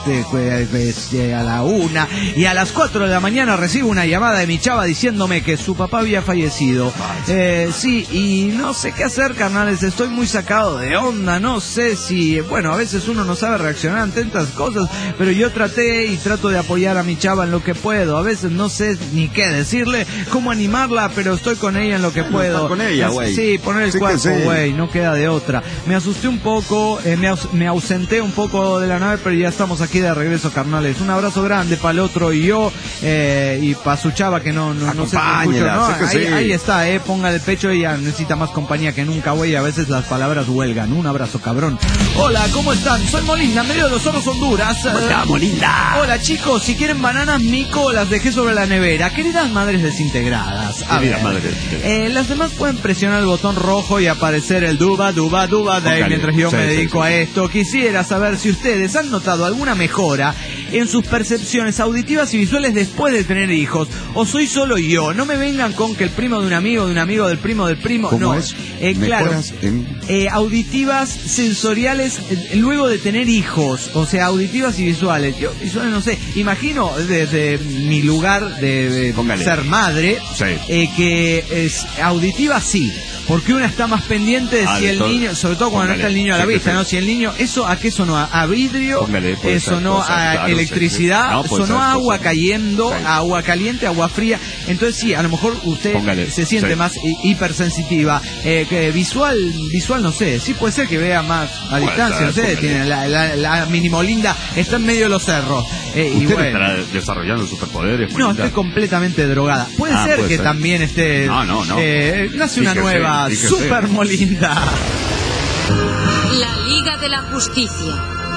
eh, a la una, y a las cuatro de la mañana recibo una llamada de mi chava diciéndome que su papá había fallecido. Eh, sí, y no sé qué hacer, carnales, estoy muy sacado de onda, no sé si, bueno, a veces uno no sabe reaccionar ante tantas cosas, pero yo traté y trato de apoyar a mi chava en lo que puedo. A veces no sé ni qué decirle, cómo animarla, pero estoy con ella en lo que puedo. Con ella, güey. Sí, poner el sí cuerpo, güey, sí. No queda de otra. Me asusté un poco, eh, me, aus me ausenté un poco de la nave, pero ya estamos aquí de regreso, carnales. Un abrazo grande para el otro y yo, eh, y para su chava que no, no, no sé si escucho, ¿no? Ahí, sí. ahí está, eh, ponga el pecho, ella necesita más compañía que nunca, güey. A veces las palabras huelgan. Un abrazo, cabrón. Hola, ¿cómo están? Soy Molinda, medio de los Zorros, Honduras. Hola, Molinda. Hola, chicos, si quieren bananas mico, las dejé sobre la nevera. Queridas madres desintegradas. A Queridas ver, madres. Eh, las demás pueden presionar el botón rojo y aparecer el duba, duba, duba de mientras yo sí, me dedico sí, sí. a esto. Quisiera saber si ustedes han notado alguna mejora en sus percepciones auditivas y visuales después de tener hijos. O soy solo yo. No me vengan con que el primo de un amigo, de un amigo del primo del primo. ¿Cómo no, es? Eh, claro. En... Eh, auditivas, sensoriales, eh, luego de tener hijos. O sea, auditivas y visuales. Yo visuales no sé. Imagino desde mi lugar de, de ser madre, sí. eh, que es auditiva sí. porque una está más pendiente de ah, si de el todo. niño, sobre todo cuando Póngale. no está el niño a la Sí, vista, sí. ¿no? Si el niño, ¿eso a qué sonó? ¿A vidrio? Póngale, puede Eh, ser, sonó puede ser, a claro, electricidad, sí, sí. No, puede sonó ser, a agua puede ser. cayendo, Sí. a agua caliente, agua fría. Entonces sí, a lo mejor usted Póngale, se siente sí. más hi- hipersensitiva. Eh, que visual, visual no sé, sí puede ser que vea más a Puede distancia, ser, no sé, póngale. tiene la, la, la minimolinda, está en medio de los cerros. Eh, y ¿Usted bueno. estará desarrollando superpoderes? No, Molinda? estoy completamente drogada. Puede Ah, ser puede que ser. también esté... No, no, no. Eh, nace una Fíjese, nueva fíjese. Super Molinda. La Liga de la Justicia.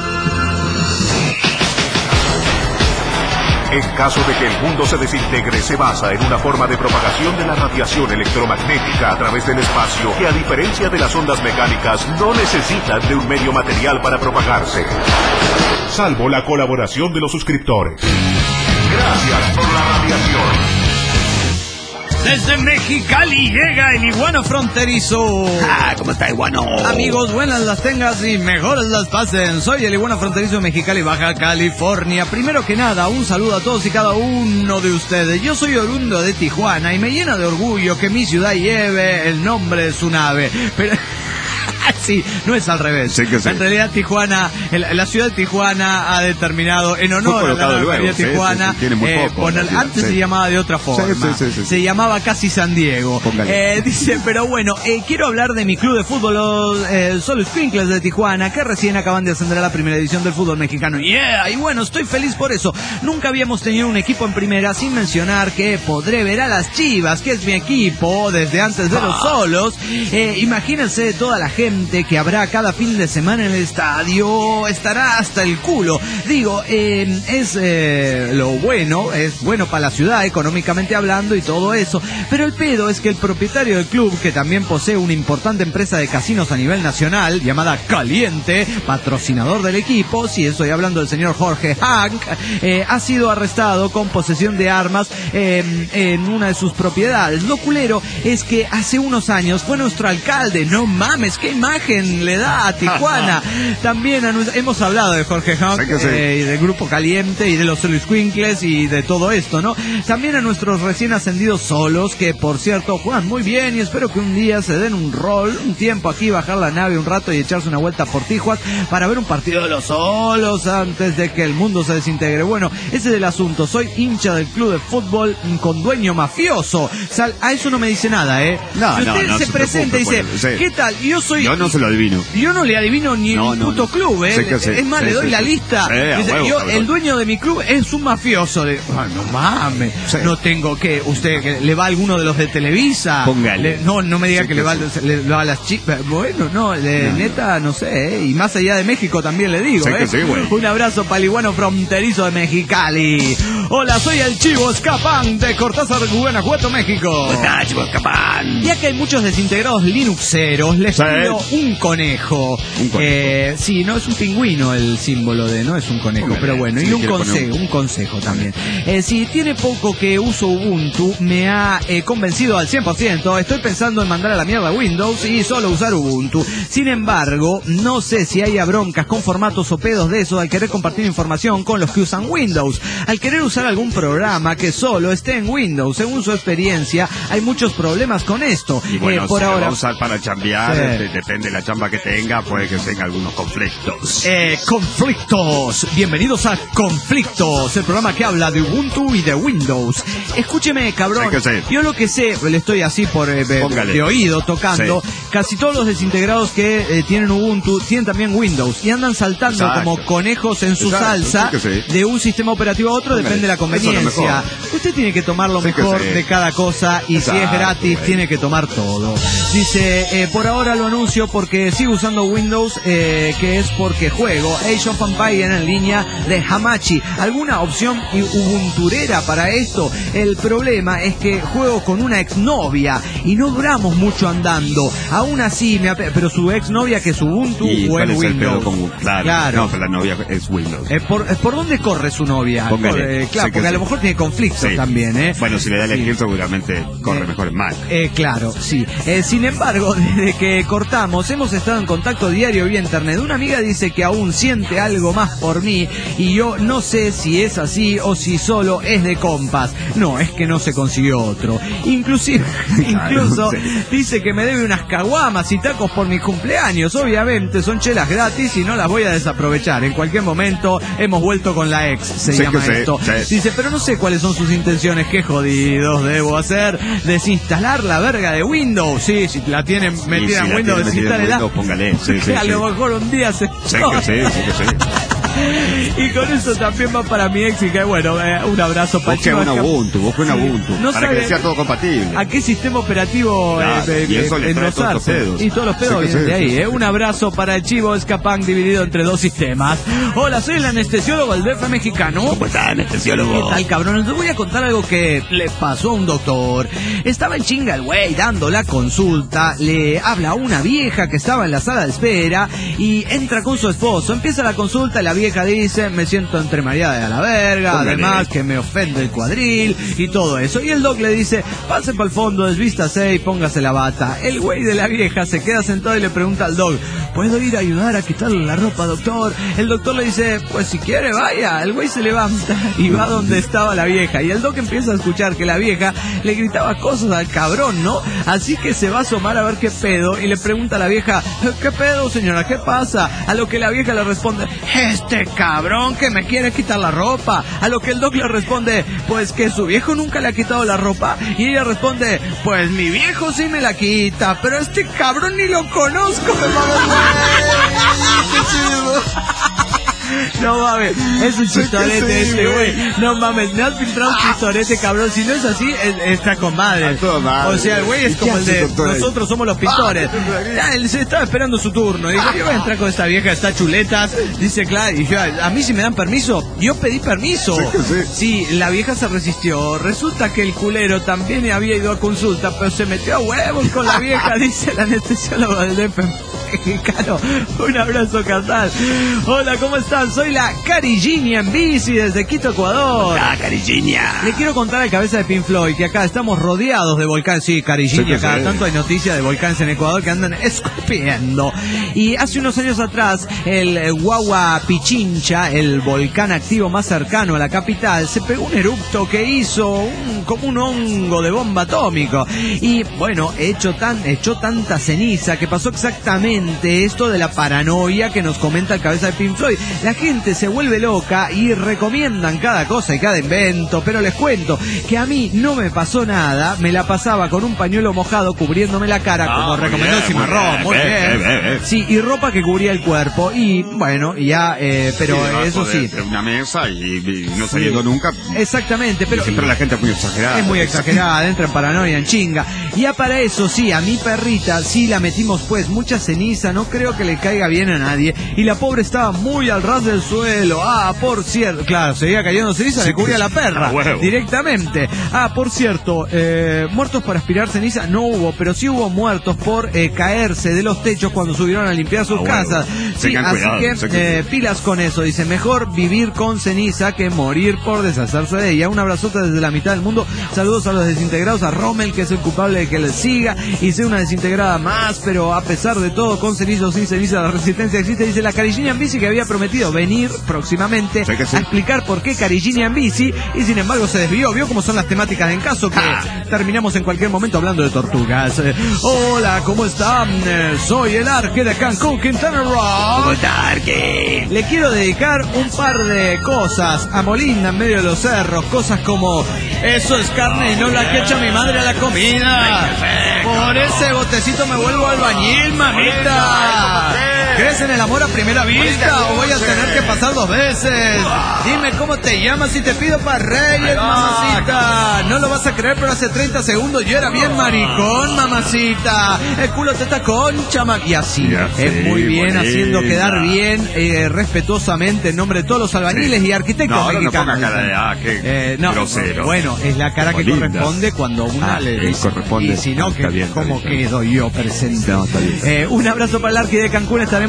En caso de que el mundo se desintegre, se basa en una forma de propagación de la radiación electromagnética a través del espacio que, a diferencia de las ondas mecánicas, no necesitan de un medio material para propagarse. Salvo la colaboración de los suscriptores. Gracias por la radiación. Desde Mexicali llega el iguano fronterizo. Ah, ¿cómo está, iguano? Amigos, buenas las tengas y mejores las pasen. Soy el iguano fronterizo de Mexicali, Baja California. Primero que nada, un saludo a todos y cada uno de ustedes. Yo soy oriundo de Tijuana y me llena de orgullo que mi ciudad lleve el nombre de su nave. Pero... sí, no es al revés. Sí que sí. En realidad Tijuana, el- la ciudad de Tijuana ha determinado en honor a colocado la luego, Feria de sí, Tijuana. sí, sí, tiene muy eh, poco, poner- la ciudad, antes sí. se llamaba de otra forma. Sí, sí, sí, sí. Se llamaba casi San Diego. Póngale. Eh, dice, pero bueno, eh, quiero hablar de mi club de fútbol, los eh, Solo Squinkles de Tijuana, que recién acaban de ascender a la primera edición del fútbol mexicano. Yeah, y bueno, estoy feliz por eso. Nunca habíamos tenido un equipo en primera, sin mencionar que podré ver a las Chivas, que es mi equipo desde antes de los Solos. Eh, imagínense toda la gente que habrá cada fin de semana en el estadio, estará hasta el culo. Digo, eh, es eh, lo bueno, es bueno para la ciudad económicamente hablando y todo eso, pero el pedo es que el propietario del club, que también posee una importante empresa de casinos a nivel nacional llamada Caliente, patrocinador del equipo, sí, estoy hablando del señor Jorge Hank, eh, ha sido arrestado con posesión de armas eh, en una de sus propiedades. Lo culero es que hace unos años fue nuestro alcalde. No mames, qué imagen le da a Tijuana. También a nu- hemos hablado de Jorge Hank, Sí que sí. eh, y del Grupo Caliente y de los Squinkles y de todo esto, ¿no? También a nuestros recién ascendidos Solos, que por cierto juegan muy bien y espero que un día se den un rol, un tiempo aquí, bajar la nave un rato y echarse una vuelta por Tijuas para ver un partido de los Solos antes de que el mundo se desintegre. Bueno, ese es el asunto. Soy hincha del club de fútbol con dueño mafioso. Sal- a eso no me dice nada, ¿eh? No, si no, usted no se se presenta y preocupe dice, por él, sí. ¿qué tal? Yo soy... Yo no se lo adivino. Yo no le adivino ni No, un no, puto no. club, ¿eh? Sí que sí. Es más, Sí, le doy sí, la sí. lista. Sí, a Dice, huevo, yo, cabrón. el dueño de mi club es un mafioso. De, ah, no mames. Sí. No tengo que. ¿Usted que le va a alguno de los de Televisa? Póngale. Le- no, no me diga Sí que, que le, va, sí. le, le va a las chicas. Bueno, no, de No. neta, no sé, ¿eh? Y más allá de México también le digo, Sí ¿eh? que sí, güey. Un abrazo paliguano fronterizo de Mexicali. Hola, soy el Chivo Escapán de Cortázar, Guanajuato, México. Ah, chicos, capán. Ya que hay muchos desintegrados linuxeros, les Sí. pido un conejo. Un conejo. Eh, sí, no es un pingüino el símbolo de, no es un conejo, Póngale, pero bueno, si y le un quiere poner consejo, un- un consejo también. Eh, si tiene poco que uso Ubuntu, me ha eh, convencido al cien por ciento, estoy pensando en mandar a la mierda Windows y solo usar Ubuntu. Sin embargo, no sé si haya broncas con formatos o pedos de eso al querer compartir información con los que usan Windows. Al querer usar algún programa que solo esté en Windows, según su experiencia, hay muchos problemas con esto. Y bueno, Eh, por si lo ahora... va a usar para chambear, Sí. de- depende de la chamba que tenga, puede que tenga algunos conflictos. Eh, conflictos, bienvenidos a Conflictos, el programa que habla de Ubuntu y de Windows. Escúcheme, cabrón, Sí que sé. yo lo que sé, le estoy así por eh, de, Póngale. de oído tocando, Sí. casi todos los desintegrados que eh, tienen Ubuntu tienen también Windows y andan saltando Exacto. como conejos en su Exacto, salsa sí que sí. de un sistema operativo a otro, Póngale. depende de la Eso es lo conveniencia. mejor. Usted tiene que tomar lo Sí que mejor sí. de cada cosa y si es Exacto, gratis güey. tiene que tomar todo. Dice, eh, por ahora lo anuncio porque sigo usando Windows, eh, que es porque juego Age of Empires en línea de Hamachi. ¿Alguna opción ubunturera para esto? El problema es que juego con una exnovia y no duramos mucho andando. Aún así, me ape- pero su exnovia que es Ubuntu ¿Y o cuál en es el pedo Windows. con- Claro, Claro. no, pero la novia es Windows. Eh, por, eh, ¿Por dónde corre su novia? Póngale. Corre- claro, porque sí. A lo mejor tiene conflictos sí. también, ¿eh? Bueno, si le da el elegir, sí. seguramente corre eh, mejor en mal. Eh, claro, sí. Eh, sin embargo, desde que cortamos, hemos estado en contacto diario vía internet. Una amiga dice que aún siente algo más por mí y yo no sé si es así o si solo es de compas. No, es que no se consiguió otro. Inclusive, incluso sí. dice que me debe unas caguamas y tacos por mis cumpleaños. Obviamente son chelas gratis y no las voy a desaprovechar. En cualquier momento hemos vuelto con la ex, se sí, llama esto. Sí. Dice, pero no sé cuáles son sus intenciones. Qué jodidos debo hacer. Desinstalar la verga de Windows. Sí, si la tienen metida sí, si en Windows, desinstálala. Póngale. Sí, sí, a sí. lo mejor un día se... Sí, que sí, sí, que sí. Y con eso también va para mi ex y que bueno, eh, un abrazo para Busque un Ubuntu, busque un Ubuntu, no para que sea todo compatible. ¿A qué sistema operativo claro, eh, y eso eh, enrosarse? Y todos los pedos vienen de ahí, sí, eh. Un abrazo para el chivo Escapán dividido entre dos sistemas. Hola, soy el anestesiólogo del D F mexicano. ¿Cómo está, anestesiólogo? ¿Qué tal, cabrón? Les voy a contar algo que le pasó a un doctor. Estaba en chinga el güey dando la consulta, le habla a una vieja que estaba en la sala de espera y entra con su esposo. Empieza la consulta y la vieja dice, me siento entre mareada de a la verga, Póngale. además que me ofende el cuadril y todo eso. Y el doc le dice, pase para el fondo, desvístase y póngase la bata. El güey de la vieja se queda sentado y le pregunta al doc, ¿puedo ir a ayudar a quitarle la ropa, doctor? El doctor le dice, pues si quiere vaya. El güey se levanta y va donde estaba la vieja. Y el doc empieza a escuchar que la vieja le gritaba cosas al cabrón, ¿no? Así que se va a asomar a ver qué pedo y le pregunta a la vieja, ¿qué pedo, señora? ¿Qué pasa? A lo que la vieja le responde, este cabrón que me quiere quitar la ropa. A lo que el doc le responde, pues que su viejo nunca le ha quitado la ropa. Y ella responde, pues mi viejo sí me la quita, pero este cabrón ni lo conozco. No mames, es un chistorete este güey. No mames, me has filtrado un chistorete, cabrón. Si no es así, está con madre. O sea, el güey es como el de nosotros somos los pintores. Ya, él se estaba esperando su turno. Dijo, yo voy a entrar con esta vieja, está chuletas. Dice, claro, y dije, a mí si me dan permiso, yo pedí permiso. Sí, la vieja se resistió. Resulta que el culero también había ido a consulta, pero se metió a huevos con la vieja, dice el anestesiólogo del D F mexicano. Un abrazo, Casal. Hola, ¿cómo están? Soy la Cariginia en bici desde Quito, Ecuador. La Cariginia. Le quiero contar al cabeza de Pink Floyd que acá estamos rodeados de volcanes. Sí, Cariginia, sí, cada sí. tanto hay noticias de volcanes en Ecuador que andan escupiendo. Y hace unos años atrás, el Guagua Pichincha, el volcán activo más cercano a la capital, se pegó un erupto que hizo un, como un hongo de bomba atómico. Y bueno, echó, tan, echó tanta ceniza que pasó exactamente esto de la paranoia que nos comenta el cabeza de Pink Floyd. La gente se vuelve loca y recomiendan cada cosa y cada invento, pero les cuento que a mí no me pasó nada, me la pasaba con un pañuelo mojado cubriéndome la cara, ah, como recomendó el Cimarrón, muy bien, bien. bien, bien. Sí, y ropa que cubría el cuerpo, y bueno, ya, eh, pero sí, eso sí. De una mesa y, y no saliendo sí. nunca. Exactamente, pero siempre la gente es muy exagerada. Es muy exagerada, entra en paranoia, en chinga. Ya para eso sí, a mi perrita sí la metimos pues mucha ceniza, no creo que le caiga bien a nadie, y la pobre estaba muy al ras del suelo. Ah, por cierto, claro, seguía cayendo ceniza, sí, le cubría la perra ah, directamente. Ah, por cierto, eh, muertos por aspirar ceniza no hubo, pero sí hubo muertos por eh, caerse de los techos cuando subieron a limpiar sus ah, casas. Bueno. Sí, así cuidado, que eh, pilas con eso. Dice, mejor vivir con ceniza que morir por deshacerse de ella. Un abrazote desde la mitad del mundo. Saludos a los desintegrados, a Rommel, que es el culpable de que les siga y sea una desintegrada más, pero a pesar de todo, con ceniza o sin ceniza, la resistencia existe. Dice la Cariginia en bici, que había prometido venir próximamente sí sí. a explicar por qué Cariginia en bici, y sin embargo se desvió. Vio cómo son las temáticas en caso que ah. terminamos en cualquier momento hablando de tortugas. Eh, hola, ¿cómo están? Eh, soy el Arque de Cancún, Quintana Roo. ¿Cómo está, Arque? Le quiero dedicar un par de cosas a Molinda en medio de los cerros, cosas como, eso es carne y no la que echa mi madre a la comida. Por ese botecito me vuelvo albañil, mamita. ¿Crees en el amor a primera vista o voy a tener que pasar dos veces? Dime cómo te llamas y te pido para reyes, mamacita. No lo vas a creer, pero hace treinta segundos yo era bien maricón, mamacita. El culo te está concha, ma... Y así, ya es sí, muy bien, bonita. Haciendo quedar bien, eh, respetuosamente, en nombre de todos los albañiles sí. y arquitectos no, mexicanos. No, cara de, ah, qué eh, no, grosero. Bueno, es la cara bonita. Que corresponde cuando una ah, le dice. Corresponde. Y si no, que, bien, ¿cómo quedo yo presente? No, está bien. Eh, un abrazo para el Arqui de Cancún, estaremos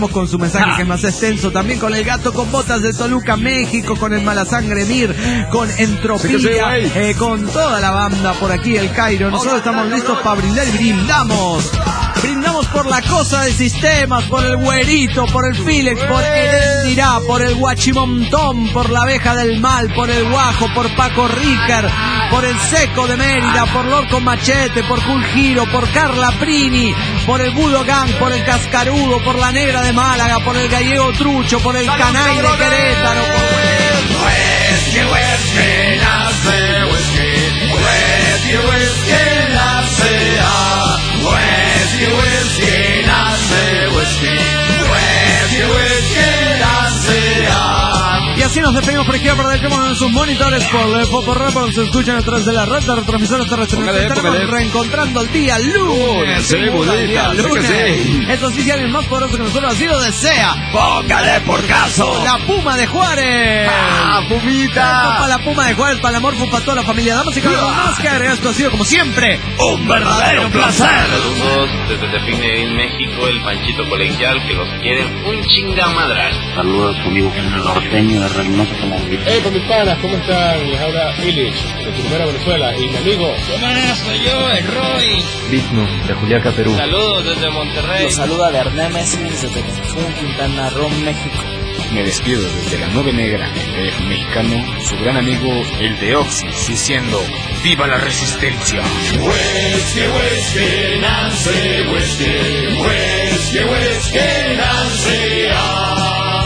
Vamos con su mensaje que es más extenso. También con el gato con botas de Toluca, México. Con el Malasangre Mir. Con Entropía. Sí, sí, eh, con toda la banda por aquí, el Cairo. Nosotros estamos listos para brindar y brindamos. Brindamos por la cosa de sistemas, por el güerito, por el Filex, por el Dirá, por el Guachimontón, por la abeja del mal, por el Guajo, por Paco Rícar, por el Seco de Mérida, por Lord con Machete, por Cool Giro, por Carla Prini, por el Budo Gang, por el Cascarudo, por la Negra de Málaga, por el Gallego Trucho, por el Canay de Querétaro, por Whisky, whisky, nace whisky, whisky, whisky, nace ah, whisky, whisky, nace whisky, whisky, whisky, nace ah. Y así nos despedimos por izquierda, por derecha, en sus monitores, por el Popo Report, se escuchan a través de la red de retransmisores terrestres. Nos estaremos reencontrando el día lunes. Sí, bonita, lunes. Sí. Eso sí, si alguien más poderoso que nosotros así lo desea, póngale por caso. La Puma de Juárez. ¡Ah, Pumita! Para la Puma de Juárez, para el amor, para toda la familia. Damas y caballeros, más que agregar, esto ha sido como siempre un verdadero placer. Saludos desde Tepine, en México, el Panchito Colegial, que los quieren un chingamadral. Saludos a su amigo el norteño de Reynosa, Tamaulipas. Hey, con mis panas, ¿cómo están? Les habla Illich, de Primera Venezuela, y mi amigo. ¿Cómo soy yo, el Roy? Vigno, de Juliaca, Perú. Saludos desde Monterrey. Los saluda de Ernesto desde Cancún, Quintana Roo, México. Me despido desde la Nube Negra, el mexicano, su gran amigo, el de Oxys, diciendo ¡viva la resistencia! Whisky, whisky, Nancy, whisky, whisky, whisky, Nancy, ah.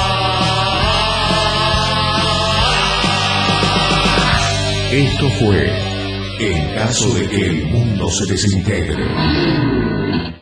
Esto fue En caso de que el mundo se desintegre.